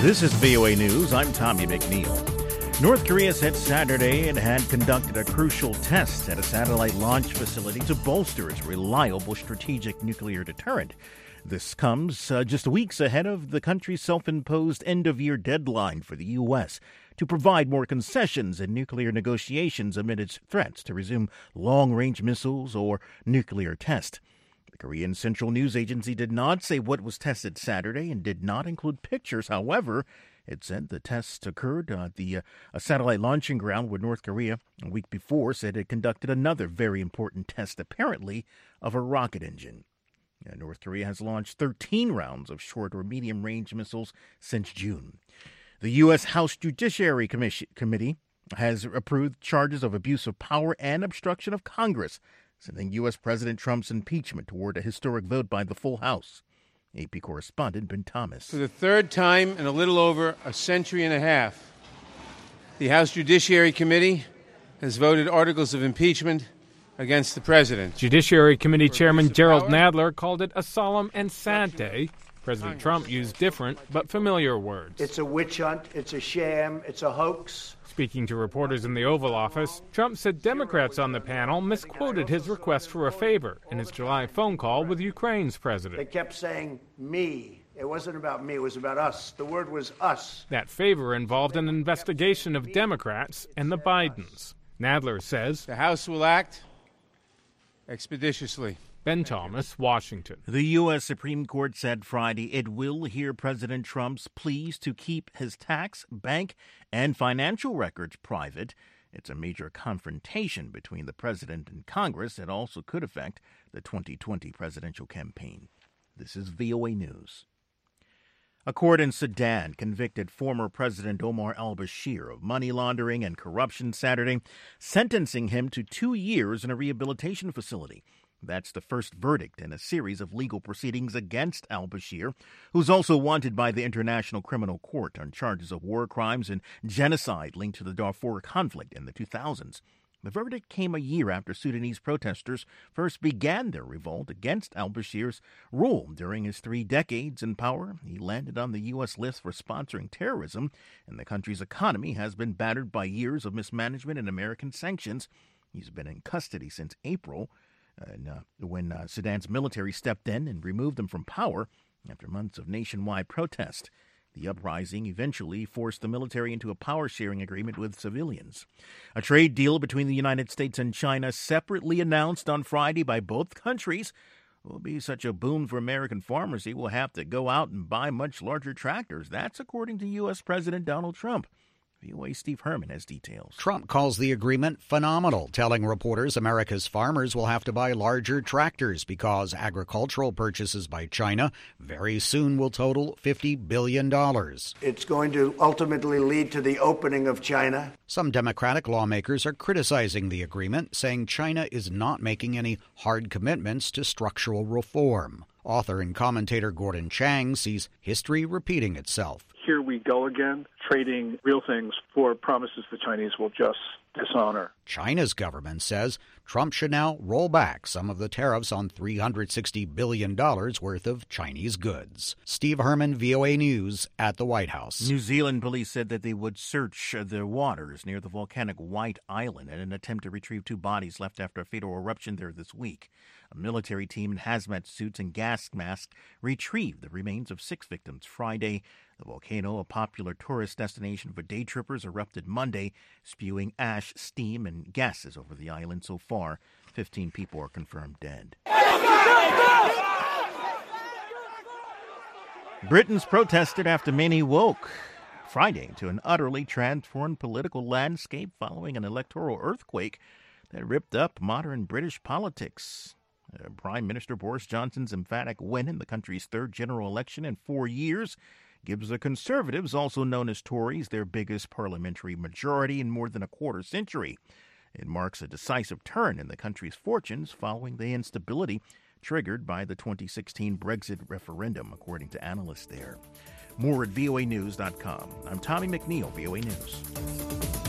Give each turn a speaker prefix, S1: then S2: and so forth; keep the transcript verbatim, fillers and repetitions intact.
S1: This is V O A News. I'm Tommy McNeil. North Korea said Saturday it had conducted a crucial test at a satellite launch facility to bolster its reliable strategic nuclear deterrent. This comes uh, just weeks ahead of the country's self-imposed end-of-year deadline for the U S to provide more concessions in nuclear negotiations amid its threats to resume long-range missiles or nuclear tests. The Korean Central News Agency did not say what was tested Saturday and did not include pictures. However, it said the tests occurred at the uh, a satellite launching ground where North Korea, a week before, said it conducted another very important test, apparently, of a rocket engine. Uh, North Korea has launched thirteen rounds of short or medium-range missiles since June. The U S. House Judiciary Commission, Committee has approved charges of abuse of power and obstruction of Congress, sending U S. President Trump's impeachment toward a historic vote by the full House. A P correspondent Ben Thomas.
S2: For the third time in a little over a century and a half, the House Judiciary Committee has voted articles of impeachment against the president.
S3: Judiciary Committee Chairman Gerald Nadler called it a solemn and sad day. President Trump used different but familiar words.
S4: It's a witch hunt, it's a sham, it's a hoax.
S3: Speaking to reporters in the Oval Office, Trump said Democrats on the panel misquoted his request for a favor in his July phone call with Ukraine's president.
S4: They kept saying me. It wasn't about me, it was about us. The word was us.
S3: That favor involved an investigation of Democrats and the Bidens. Nadler says
S2: the House will act expeditiously.
S3: Ben Thomas, Washington.
S1: The U S. Supreme Court said Friday it will hear President Trump's pleas to keep his tax, bank, and financial records private. It's a major confrontation between the president and Congress that also could affect the twenty twenty presidential campaign. This is V O A News. A court in Sudan convicted former President Omar al-Bashir of money laundering and corruption Saturday, sentencing him to two years in a rehabilitation facility. That's the first verdict in a series of legal proceedings against al-Bashir, who's also wanted by the International Criminal Court on charges of war crimes and genocide linked to the Darfur conflict in the two thousands. The verdict came a year after Sudanese protesters first began their revolt against al-Bashir's rule. During his three decades in power, he landed on the U S list for sponsoring terrorism, and the country's economy has been battered by years of mismanagement and American sanctions. He's been in custody since April, And, uh, when uh, Sudan's military stepped in and removed them from power after months of nationwide protest. The uprising eventually forced the military into a power-sharing agreement with civilians. A trade deal between the United States and China, separately announced on Friday by both countries, will be such a boon for American farmers they will have to go out and buy much larger tractors. That's according to U S. President Donald Trump. V O A Steve Herman has details.
S5: Trump calls the agreement phenomenal, telling reporters America's farmers will have to buy larger tractors because agricultural purchases by China very soon will total fifty billion dollars.
S4: It's going to ultimately lead to the opening of China.
S5: Some Democratic lawmakers are criticizing the agreement, saying China is not making any hard commitments to structural reform. Author and commentator Gordon Chang sees history repeating itself.
S6: Here we go again, trading real things for promises the Chinese will just dishonor.
S5: China's government says Trump should now roll back some of the tariffs on three hundred sixty billion dollars worth of Chinese goods. Steve Herman, V O A News, at the White House.
S1: New Zealand police said that they would search the waters near the volcanic White Island in an attempt to retrieve two bodies left after a fatal eruption there this week. A military team in hazmat suits and gas masks retrieved the remains of six victims Friday. The volcano, a popular tourist destination for day trippers, erupted Monday, spewing ash, steam, and gases over the island. So far, fifteen people are confirmed dead. Britons protested after many woke Friday to an utterly transformed political landscape following an electoral earthquake that ripped up modern British politics. Uh, Prime Minister Boris Johnson's emphatic win in the country's third general election in four years gives the Conservatives, also known as Tories, their biggest parliamentary majority in more than a quarter century. It marks a decisive turn in the country's fortunes following the instability triggered by the twenty sixteen Brexit referendum, according to analysts there. More at V O A news dot com. I'm Tommy McNeil, V O A News.